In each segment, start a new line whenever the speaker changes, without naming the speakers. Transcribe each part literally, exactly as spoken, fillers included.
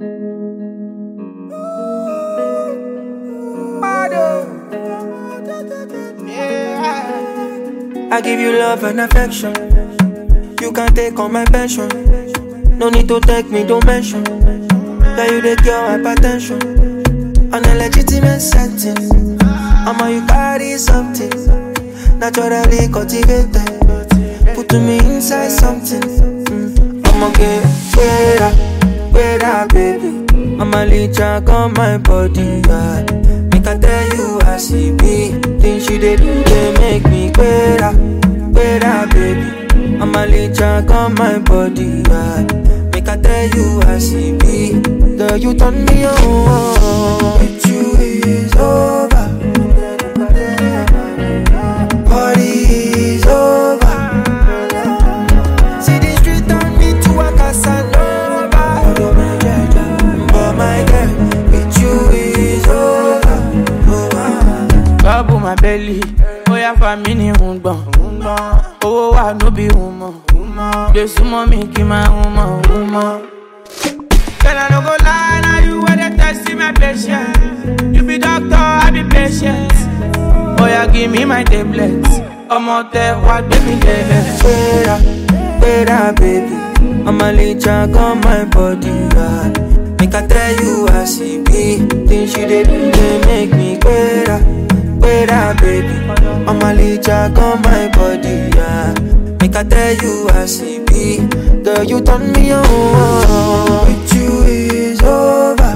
I give you love and affection. You can take all my pension. No need to take me, don't mention. That you the cure hypertension. On a legitimate setting. I'ma you carry something. Naturally cultivated. Put me inside something. Mm. I'ma get better, better, baby. I'ma leech check on my body. Yeah. Make I tell you I see me. Things you did do, they make me better, better, baby. I'ma leech check on my body. Yeah. Make I tell you I see me. Girl, you turn me on. With you is over. Party is over. See the street turn me to a Casanova. But my girl, with you is over.
Bubble my belly, oh yeah for me ni umba. Oh wa no be uma. They sumo me ki my uma uma. Girl I no go lie, now you where they testing my patience. You be doctor, I be patient. Oh yeah give me my tablets. I'm out there, what baby baby.
Better, better, baby. I'ma lay check on my body. Yeah. Make I tell you I see me. Things you did do, they make me better, better, baby. I'ma lay check on my body. Yeah. Make I tell you I see me. Girl, you turn me on. With you is over.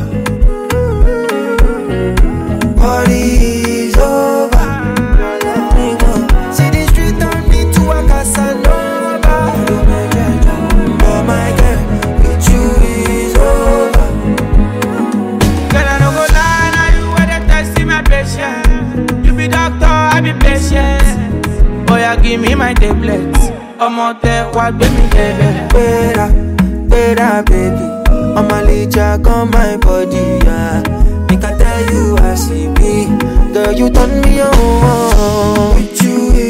Party is over. See the street turn me to a Casanova. But my girl, with you is over.
Girl I no go lie, now you where they testing my patience. You be doctor, I be patient. Oh yeah give me my tablets. I'm out there, what baby baby.
Better, better, baby. I'ma lay check on my body, yeah. Make I tell you I see me. Girl, you turn me on. With you